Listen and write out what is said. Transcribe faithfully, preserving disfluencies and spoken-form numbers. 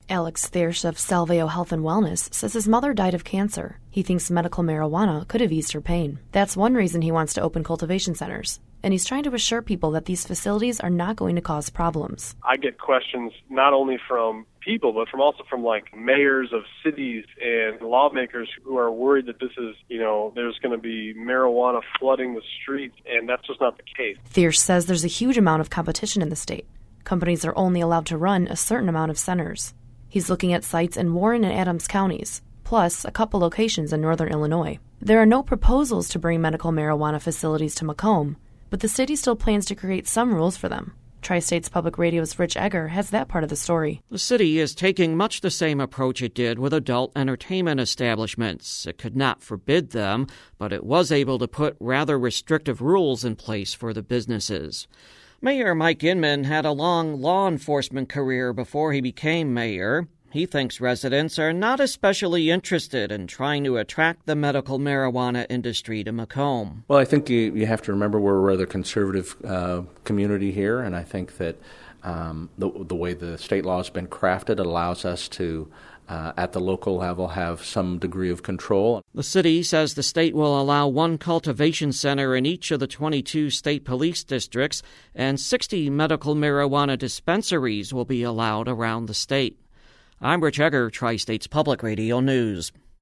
Alex Thiersch of Salveo Health and Wellness says his mother died of cancer. He thinks medical marijuana could have eased her pain. That's one reason he wants to open cultivation centers. And he's trying to assure people that these facilities are not going to cause problems. I get questions not only from people, but from also from like mayors of cities and lawmakers who are worried that this is, you know, there's going to be marijuana flooding the streets, and that's just not the case. Thiersch says there's a huge amount of competition in the state. Companies are only allowed to run a certain amount of centers. He's looking at sites in Warren and Adams counties, plus a couple locations in northern Illinois. There are no proposals to bring medical marijuana facilities to Macomb, but the city still plans to create some rules for them. Tri-States Public Radio's Rich Egger has that part of the story. The city is taking much the same approach it did with adult entertainment establishments. It could not forbid them, but it was able to put rather restrictive rules in place for the businesses. Mayor Mike Inman had a long law enforcement career before he became mayor. He thinks residents are not especially interested in trying to attract the medical marijuana industry to Macomb. Well, I think you, you have to remember we're a rather conservative uh, community here, and I think that um, the, the way the state law has been crafted allows us to, uh, at the local level, have some degree of control. The city says the state will allow one cultivation center in each of the twenty-two state police districts, and sixty medical marijuana dispensaries will be allowed around the state. I'm Rich Egger, Tri-States Public Radio News.